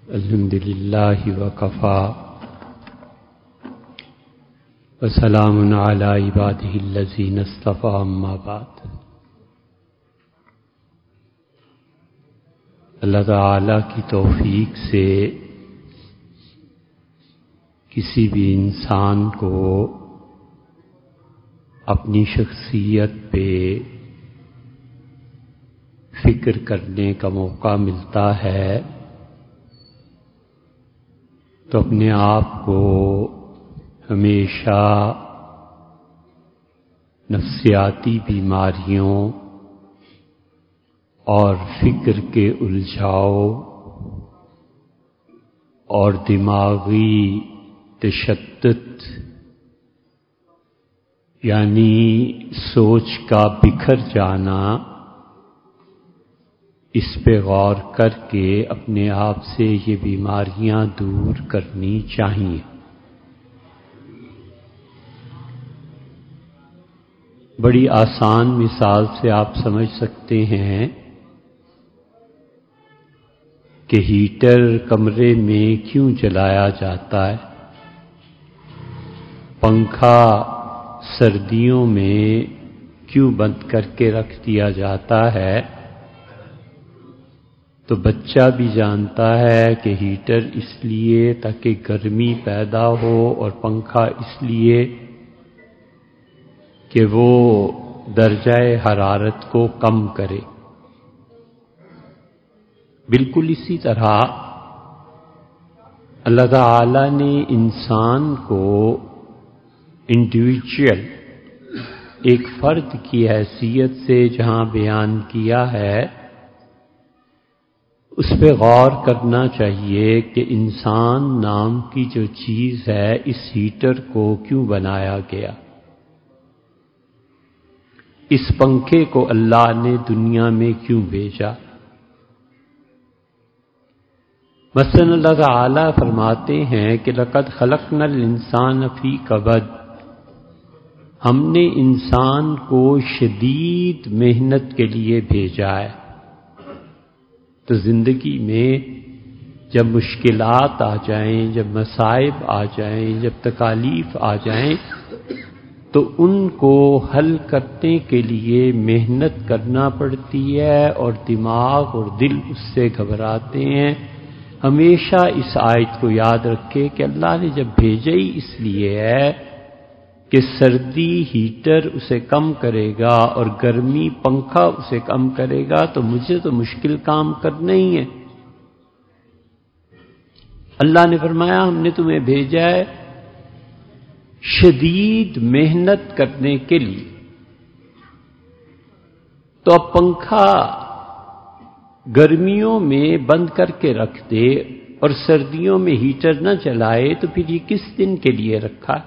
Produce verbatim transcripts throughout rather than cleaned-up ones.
الحمد للہ وکفا وسلام علی عبادہ الذین اصطفی اما بعد۔ اللہ تعالی کی توفیق سے کسی بھی انسان کو اپنی شخصیت پہ فکر کرنے کا موقع ملتا ہے تو اپنے آپ کو ہمیشہ نفسیاتی بیماریوں اور فکر کے الجھاؤ اور دماغی تشتت یعنی سوچ کا بکھر جانا، اس پہ غور کر کے اپنے آپ سے یہ بیماریاں دور کرنی چاہیے۔ بڑی آسان مثال سے آپ سمجھ سکتے ہیں کہ ہیٹر کمرے میں کیوں جلایا جاتا ہے، پنکھا سردیوں میں کیوں بند کر کے رکھ دیا جاتا ہے، تو بچہ بھی جانتا ہے کہ ہیٹر اس لیے تاکہ گرمی پیدا ہو اور پنکھا اس لیے کہ وہ درجہ حرارت کو کم کرے۔ بالکل اسی طرح اللہ تعالی نے انسان کو انڈیویجول ایک فرد کی حیثیت سے جہاں بیان کیا ہے، اس پہ غور کرنا چاہیے کہ انسان نام کی جو چیز ہے اس ہیٹر کو کیوں بنایا گیا، اس پنکھے کو اللہ نے دنیا میں کیوں بھیجا۔ مثلا اللہ تعالی فرماتے ہیں کہ لقد خلقنا الانسان فی کبد، ہم نے انسان کو شدید محنت کے لیے بھیجا ہے۔ تو زندگی میں جب مشکلات آ جائیں، جب مصائب آ جائیں، جب تکالیف آ جائیں تو ان کو حل کرنے کے لیے محنت کرنا پڑتی ہے اور دماغ اور دل اس سے گھبراتے ہیں۔ ہمیشہ اس آیت کو یاد رکھے کہ اللہ نے جب بھیجا ہی اس لیے ہے کہ سردی ہیٹر اسے کم کرے گا اور گرمی پنکھا اسے کم کرے گا، تو مجھے تو مشکل کام کرنا ہی ہے۔ اللہ نے فرمایا ہم نے تمہیں بھیجا ہے شدید محنت کرنے کے لیے۔ تو اب پنکھا گرمیوں میں بند کر کے رکھ دے اور سردیوں میں ہیٹر نہ چلائے تو پھر یہ کس دن کے لیے رکھا؟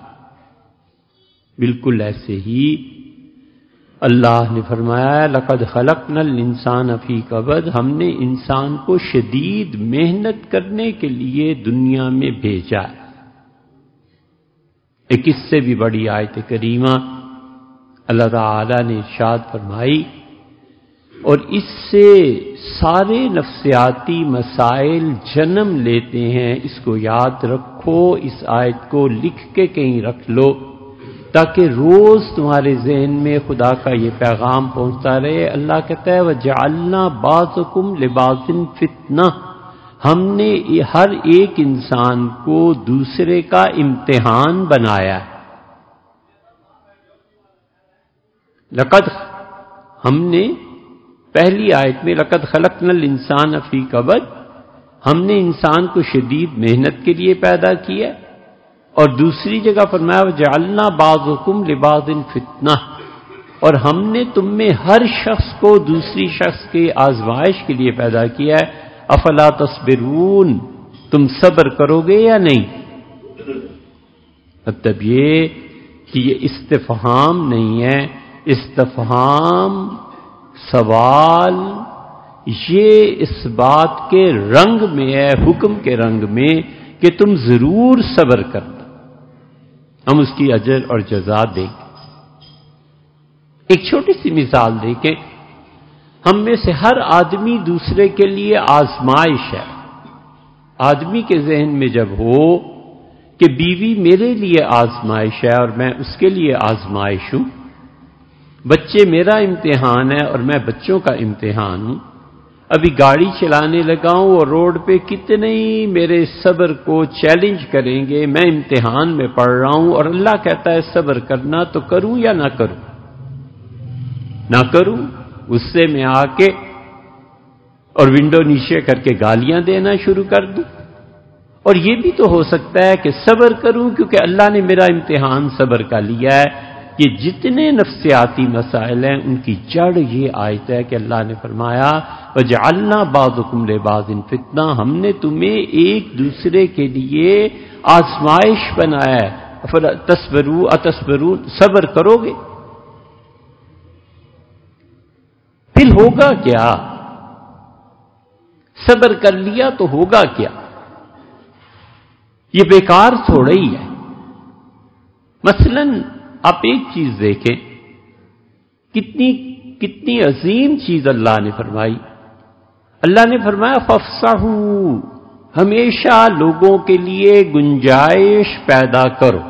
بالکل ایسے ہی اللہ نے فرمایا لقد خلقنا الانسان فی کبد، ہم نے انسان کو شدید محنت کرنے کے لیے دنیا میں بھیجا۔ ایک اس سے بھی بڑی آیت کریمہ اللہ تعالی نے ارشاد فرمائی، اور اس سے سارے نفسیاتی مسائل جنم لیتے ہیں، اس کو یاد رکھو، اس آیت کو لکھ کے کہیں رکھ لو تاکہ روز تمہارے ذہن میں خدا کا یہ پیغام پہنچتا رہے۔ اللہ کہتا ہے وَجَعَلْنَا بَعْضَكُمْ لِبَعْضٍ فِتْنَةً، ہم نے ہر ایک انسان کو دوسرے کا امتحان بنایا۔ لقد ہم نے پہلی آیت میں لقد خلقنا الانسان فی کبد، ہم نے انسان کو شدید محنت کے لیے پیدا کیا، اور دوسری جگہ فرمایا وَجَعَلْنَا بَعْضَكُمْ لِبَعْضٍ فِتْنَةً، اور ہم نے تم میں ہر شخص کو دوسری شخص کے آزمائش کے لیے پیدا کیا ہے۔ افلا تصبرون، تم صبر کرو گے یا نہیں؟ مطلب یہ کہ یہ استفہام نہیں ہے، استفہام سوال یہ اس بات کے رنگ میں ہے، حکم کے رنگ میں کہ تم ضرور صبر کرنا، ہم اس کی اجر اور جزا دیں گے۔ ایک چھوٹی سی مثال دیکھیں، ہم میں سے ہر آدمی دوسرے کے لیے آزمائش ہے۔ آدمی کے ذہن میں جب ہو کہ بیوی میرے لیے آزمائش ہے اور میں اس کے لیے آزمائش ہوں، بچے میرا امتحان ہے اور میں بچوں کا امتحان ہوں، ابھی گاڑی چلانے لگا ہوں اور روڈ پہ کتنے ہی میرے صبر کو چیلنج کریں گے، میں امتحان میں پڑھ رہا ہوں اور اللہ کہتا ہے صبر کرنا، تو کروں یا نہ کروں؟ نہ کروں، غصے میں آ کے اور ونڈو نیچے کر کے گالیاں دینا شروع کر دوں؟ اور یہ بھی تو ہو سکتا ہے کہ صبر کروں کیونکہ اللہ نے میرا امتحان صبر کا لیا ہے۔ یہ جتنے نفسیاتی مسائل ہیں ان کی جڑ یہ آیت ہے کہ اللہ نے فرمایا وَجَعَلْنَا بَعْضَكُمْ لِبَعْضٍ فِتْنَةً، ہم نے تمہیں ایک دوسرے کے لیے آزمائش بنایا ہے، تصبروا اتصبرون، صبر کرو گے؟ پھر ہوگا کیا؟ صبر کر لیا تو ہوگا کیا؟ یہ بیکار تھوڑا ہی ہے۔ مثلا آپ ایک چیز دیکھیں، کتنی کتنی عظیم چیز اللہ نے فرمائی۔ اللہ نے فرمایا فَافْصَحُوا، ہمیشہ لوگوں کے لیے گنجائش پیدا کرو،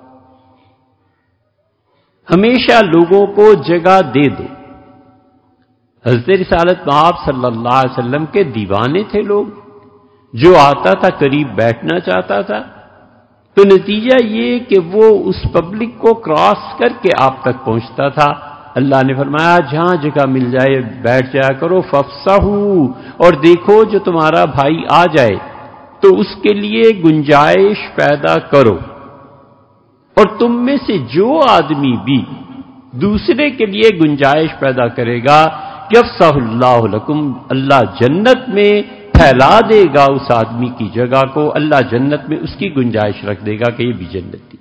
ہمیشہ لوگوں کو جگہ دے دو۔ حضرت رسالت مآب صلی اللہ علیہ وسلم کے دیوانے تھے لوگ، جو آتا تھا قریب بیٹھنا چاہتا تھا، تو نتیجہ یہ کہ وہ اس پبلک کو کراس کر کے آپ تک پہنچتا تھا۔ اللہ نے فرمایا جہاں جگہ مل جائے بیٹھ جایا کرو، فَافْصَحُوا، اور دیکھو جو تمہارا بھائی آ جائے تو اس کے لیے گنجائش پیدا کرو، اور تم میں سے جو آدمی بھی دوسرے کے لیے گنجائش پیدا کرے گا یفسح اللہ لکم، اللہ جنت میں پھیلا دے گا اس آدمی کی جگہ کو، اللہ جنت میں اس کی گنجائش رکھ دے گا کہ یہ بھی جنتی۔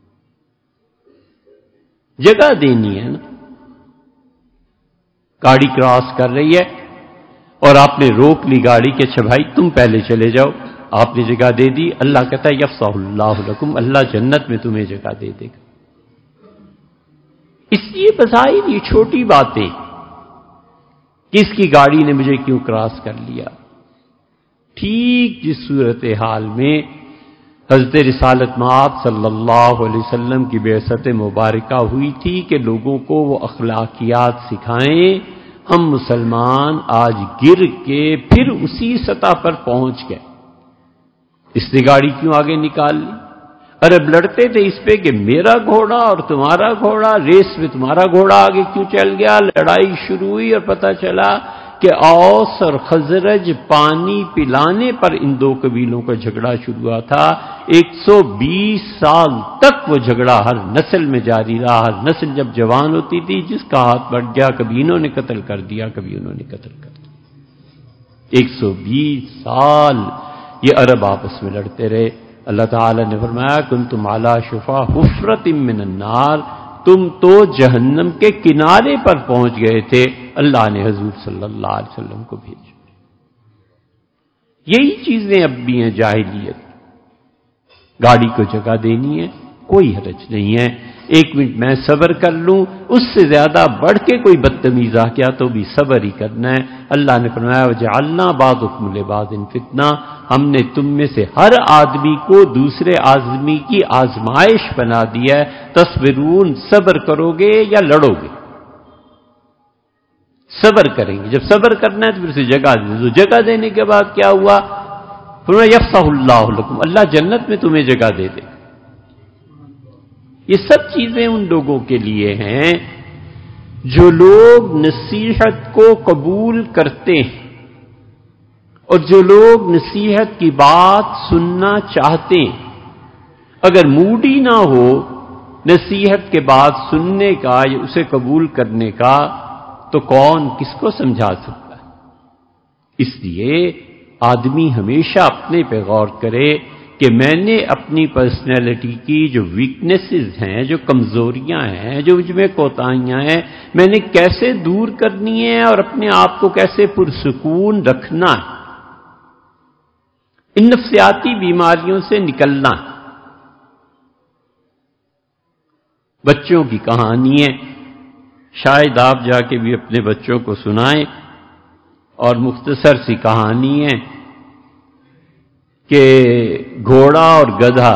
جگہ دینی ہے نا۔ گاڑی کراس کر رہی ہے اور آپ نے روک لی گاڑی کہ اچھا بھائی تم پہلے چلے جاؤ، آپ نے جگہ دے دی، اللہ کہتا ہے یفسح اللہ لکم، اللہ جنت میں تمہیں جگہ دے دے گا۔ اس لیے بظاہر یہ چھوٹی باتیں کہ اس کی گاڑی نے مجھے کیوں کراس کر لیا، ٹھیک جس صورتحال میں حضرت رسالت مآب صلی اللہ علیہ وسلم کی بعثت مبارکہ ہوئی تھی کہ لوگوں کو وہ اخلاقیات سکھائیں، ہم مسلمان آج گر کے پھر اسی سطح پر پہنچ گئے۔ اس نے گاڑی کیوں آگے نکال لی؟ عرب لڑتے تھے اس پہ کہ میرا گھوڑا اور تمہارا گھوڑا، ریس میں تمہارا گھوڑا آگے کیوں چل گیا؟ لڑائی شروع ہوئی اور پتہ چلا کہ اوس اور خزرج پانی پلانے پر ان دو قبیلوں کا جھگڑا شروع ہوا تھا۔ ایک سو بیس سال تک وہ جھگڑا ہر نسل میں جاری رہا، ہر نسل جب جوان ہوتی تھی جس کا ہاتھ بڑھ گیا کبھی انہوں نے قتل کر دیا کبھی انہوں نے قتل کر دیا۔ ایک سو بیس سال یہ عرب آپس میں لڑتے رہے۔ اللہ تعالی نے فرمایا کنتم علی شفا حفرۃ من النار، تم تو جہنم کے کنارے پر پہنچ گئے تھے، اللہ نے حضور صلی اللہ علیہ وسلم کو بھیجا۔ یہی چیزیں اب بھی ہیں جاہلیت۔ گاڑی کو جگہ دینی ہے، کوئی حرج نہیں ہے، ایک منٹ میں صبر کر لوں، اس سے زیادہ بڑھ کے کوئی بدتمیز آ کیا تو بھی صبر ہی کرنا ہے۔ اللہ نے فرمایا وجعلنا بعضکم لبعض فتنہ، ہم نے تم میں سے ہر آدمی کو دوسرے آدمی کی آزمائش بنا دیا ہے، تصبرون، صبر کرو گے یا لڑو گے؟ صبر کریں گے، جب صبر کرنا ہے تو پھر سے جگہ دے دو۔ جگہ دینے کے بعد کیا ہوا؟ فرمایا یفسح اللہ لکم، اللہ جنت میں تمہیں جگہ دے دے۔ یہ سب چیزیں ان لوگوں کے لیے ہیں جو لوگ نصیحت کو قبول کرتے ہیں، اور جو لوگ نصیحت کی بات سننا چاہتے ہیں۔ اگر موڈ ہی نہ ہو نصیحت کے بعد سننے کا یا اسے قبول کرنے کا تو کون کس کو سمجھا سکتا ہے؟ اس لیے آدمی ہمیشہ اپنے پہ غور کرے کہ میں نے اپنی پرسنالٹی کی جو ویکنیسز ہیں، جو کمزوریاں ہیں، جو مجھ میں کوتاہیاں ہیں، میں نے کیسے دور کرنی ہے اور اپنے آپ کو کیسے پرسکون رکھنا ہے، ان نفسیاتی بیماریوں سے نکلنا ہے۔ بچوں کی کہانی ہے، شاید آپ جا کے بھی اپنے بچوں کو سنائیں، اور مختصر سی کہانی ہے کہ گھوڑا اور گدھا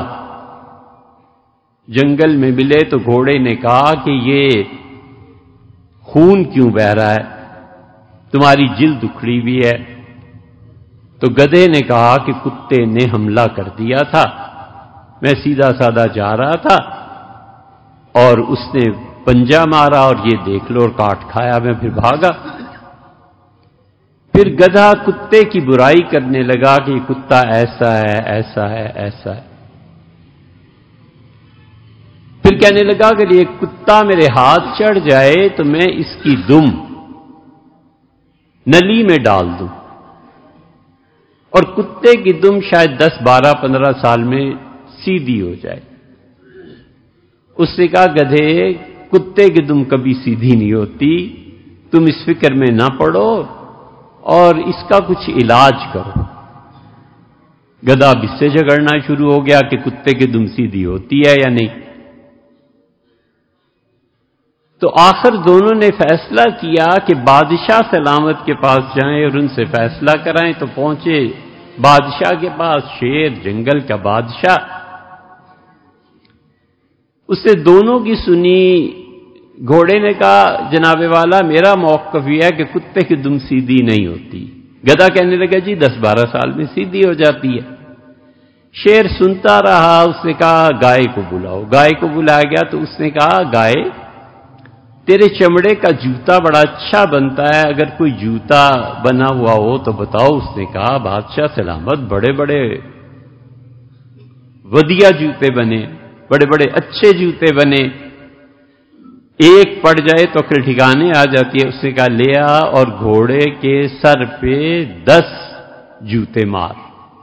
جنگل میں ملے تو گھوڑے نے کہا کہ یہ خون کیوں بہہ رہا ہے، تمہاری جلد اکھڑی ہوئی ہے۔ تو گدھے نے کہا کہ کتے نے حملہ کر دیا تھا، میں سیدھا سادہ جا رہا تھا اور اس نے پنجہ مارا اور یہ دیکھ لو اور کاٹ کھایا، میں پھر بھاگا۔ پھر گدھا کتے کی برائی کرنے لگا کہ یہ کتا ایسا ہے ایسا ہے ایسا ہے۔ پھر کہنے لگا کہ یہ کتا میرے ہاتھ چڑھ جائے تو میں اس کی دم نلی میں ڈال دوں، اور کتے کی دم شاید دس بارہ پندرہ سال میں سیدھی ہو جائے۔ اس نے کہا گدھے کتے کی دم کبھی سیدھی نہیں ہوتی، تم اس فکر میں نہ پڑو اور اس کا کچھ علاج کرو۔ گدھا اب اس سے جھگڑنا شروع ہو گیا کہ کتے کی دم سیدھی ہوتی ہے یا نہیں۔ تو آخر دونوں نے فیصلہ کیا کہ بادشاہ سلامت کے پاس جائیں اور ان سے فیصلہ کرائیں۔ تو پہنچے بادشاہ کے پاس، شیر جنگل کا بادشاہ۔ اس نے دونوں کی سنی۔ گھوڑے نے کہا جناب والا میرا موقف یہ ہے کہ کتے کی دم سیدھی نہیں ہوتی۔ گدھا کہنے لگا جی دس بارہ سال میں سیدھی ہو جاتی ہے۔ شیر سنتا رہا، اس نے کہا گائے کو بلاؤ۔ گائے کو بلایا گیا تو اس نے کہا گائے تیرے چمڑے کا جوتا بڑا اچھا بنتا ہے، اگر کوئی جوتا بنا ہوا ہو تو بتاؤ۔ اس نے کہا بادشاہ سلامت بڑے بڑے ودیا جوتے بنے، بڑے بڑے اچھے جوتے بنے، ایک پڑ جائے تو عقل ٹھکانے آ جاتی ہے۔ اس نے کہا لے آ اور گھوڑے کے سر پہ دس جوتے مار۔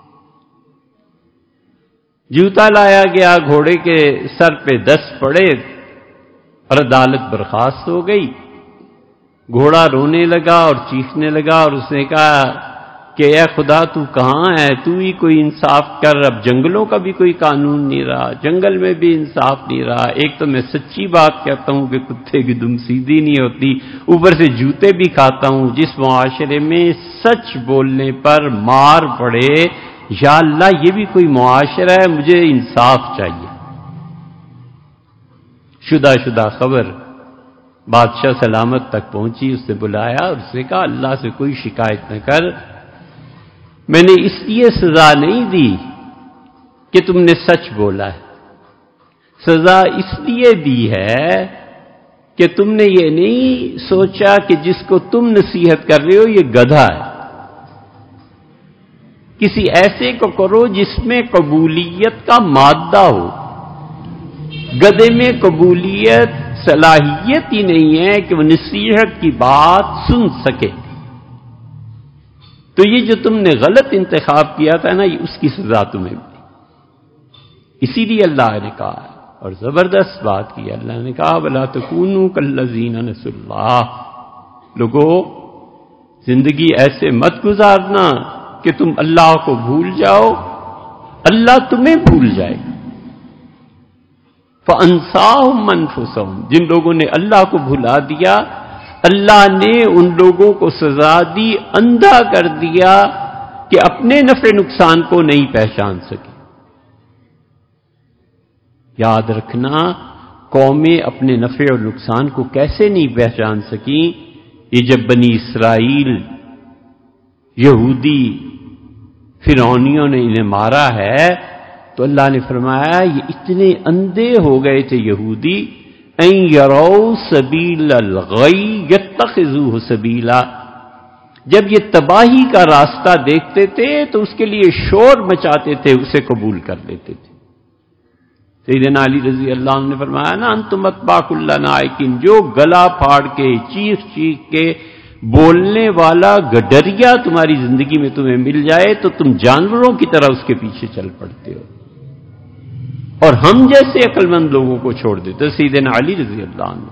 جوتا لایا گیا، گھوڑے کے سر پہ دس پڑے اور عدالت برخاست ہو گئی۔ گھوڑا رونے لگا اور چیخنے لگا اور اس نے کہا کہ اے خدا تو کہاں ہے، تو ہی کوئی انصاف کر۔ اب جنگلوں کا بھی کوئی قانون نہیں رہا، جنگل میں بھی انصاف نہیں رہا۔ ایک تو میں سچی بات کہتا ہوں کہ کتے کی دم سیدھی نہیں ہوتی، اوپر سے جوتے بھی کھاتا ہوں۔ جس معاشرے میں سچ بولنے پر مار پڑے، یا اللہ یہ بھی کوئی معاشرہ ہے؟ مجھے انصاف چاہیے۔ شدہ شدہ خبر بادشاہ سلامت تک پہنچی، اس نے بلایا اور اس نے کہا اللہ سے کوئی شکایت نہ کر، میں نے اس لیے سزا نہیں دی کہ تم نے سچ بولا ہے، سزا اس لیے دی ہے کہ تم نے یہ نہیں سوچا کہ جس کو تم نصیحت کر رہے ہو یہ گدھا ہے، کسی ایسے کو کرو جس میں قبولیت کا مادہ ہو۔ گدھے میں قبولیت صلاحیت ہی نہیں ہے کہ وہ نصیحت کی بات سن سکے۔ تو یہ جو تم نے غلط انتخاب کیا تھا نا، یہ اس کی سزا تمہیں ملی۔ اسی لیے اللہ نے کہا اور زبردست بات کی، اللہ نے کہا وَلَا تَكُونُوا كَالَّذِينَ نَسُوا اللَّهَ، لوگو زندگی ایسے مت گزارنا کہ تم اللہ کو بھول جاؤ، اللہ تمہیں بھول جائے گا۔ فَأَنسَاهُمْ أَنفُسَهُمْ، جن لوگوں نے اللہ کو بھلا دیا، اللہ نے ان لوگوں کو سزا دی، اندھا کر دیا کہ اپنے نفع نقصان کو نہیں پہچان سکے۔ یاد رکھنا قومیں اپنے نفع اور نقصان کو کیسے نہیں پہچان سکیں؟ یہ جب بنی اسرائیل یہودی فرعونیوں نے انہیں مارا ہے تو اللہ نے فرمایا یہ اتنے اندھے ہو گئے تھے یہودی، ان یروا سبیل الغی یتخذوہ سبیلا، جب یہ تباہی کا راستہ دیکھتے تھے تو اس کے لیے شور مچاتے تھے، اسے قبول کر لیتے تھے۔ سیدنا علی رضی اللہ عنہ نے فرمایا نا انتم اتباع کل نائکن، جو گلا پھاڑ کے چیخ چیخ کے بولنے والا گڈریا تمہاری زندگی میں تمہیں مل جائے تو تم جانوروں کی طرح اس کے پیچھے چل پڑتے ہو اور ہم جیسے عقل مند لوگوں کو چھوڑ دیتے۔ سیدنا علی رضی اللہ عنہ،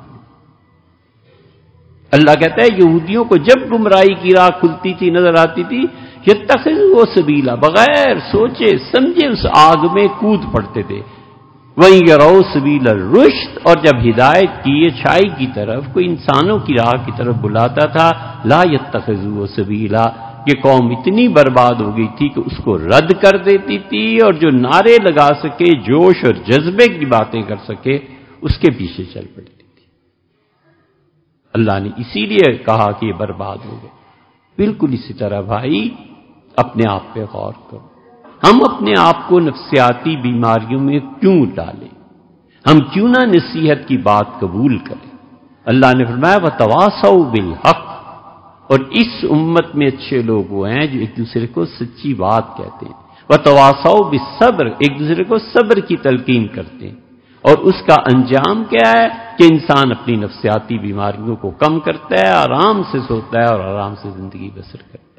اللہ کہتا ہے یہودیوں کو جب گمراہی کی راہ کھلتی تھی، نظر آتی تھی، یتخذوا سبیلا، بغیر سوچے سمجھے اس آگ میں کود پڑتے تھے۔ وَإِن يَرَوْا سَبِيلَ الرُّشْدِ، اور جب ہدایت کی اچھائی کی طرف کوئی انسانوں کی راہ کی طرف بلاتا تھا، لا يَتَّخِذُوهُ سَبِيلًا، یہ قوم اتنی برباد ہو گئی تھی کہ اس کو رد کر دیتی تھی، اور جو نعرے لگا سکے، جوش اور جذبے کی باتیں کر سکے، اس کے پیچھے چل پڑتی تھی۔ اللہ نے اسی لیے کہا کہ یہ برباد ہو گئے۔ بالکل اسی طرح بھائی اپنے آپ پہ غور کرو، ہم اپنے آپ کو نفسیاتی بیماریوں میں کیوں ڈالیں؟ ہم کیوں نہ نصیحت کی بات قبول کریں؟ اللہ نے فرمایا وَتَوَاصَوْا بِالْحَقِّ، اور اس امت میں اچھے لوگ وہ ہیں جو ایک دوسرے کو سچی بات کہتے ہیں، وَتَوَاصَوْا بِالصَّبْرِ، ایک دوسرے کو صبر کی تلقین کرتے ہیں، اور اس کا انجام کیا ہے کہ انسان اپنی نفسیاتی بیماریوں کو کم کرتا ہے، آرام سے سوتا ہے اور آرام سے زندگی بسر کرتا ہے۔